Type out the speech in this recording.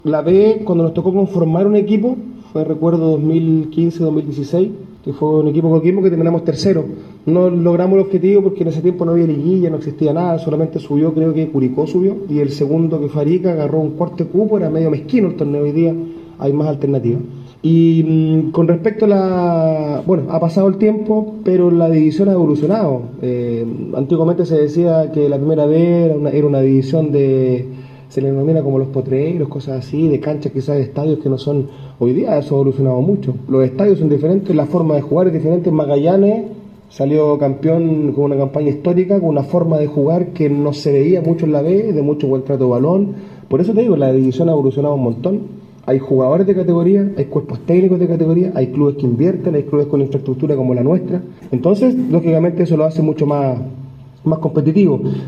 La B, cuando nos tocó conformar un equipo, fue recuerdo 2015-2016, que fue un equipo Coquimbo que terminamos tercero. No logramos el objetivo porque en ese tiempo no había liguilla, no existía nada, solamente subió, creo que Curicó subió, y el segundo que fue Arica agarró un cuarto cupo, era medio mezquino el torneo hoy día, hay más alternativas. Y con respecto a la... Bueno, ha pasado el tiempo, pero la división ha evolucionado. Antiguamente se decía que la primera B era una división de... Se le denomina como los potreros, cosas así, de canchas quizás de estadios que no son... Hoy día eso ha evolucionado mucho. Los estadios son diferentes, la forma de jugar es diferente. Magallanes salió campeón con una campaña histórica, con una forma de jugar que no se veía mucho en la B, de mucho buen trato de balón. Por eso te digo, la división ha evolucionado un montón. Hay jugadores de categoría, hay cuerpos técnicos de categoría, hay clubes que invierten, hay clubes con infraestructura como la nuestra. Entonces, lógicamente, eso lo hace mucho más competitivo.